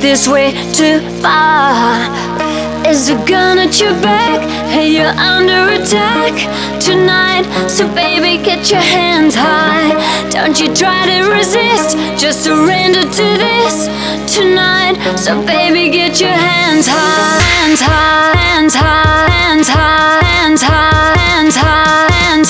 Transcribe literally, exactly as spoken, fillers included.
this way too far? Is a gun at your back? Hey, you're under attack tonight, so baby, get your hands high. Don't you try to resist, just surrender to this tonight. So baby, get your hands high, hands high, hands high, hands high, hands high, hands high, hands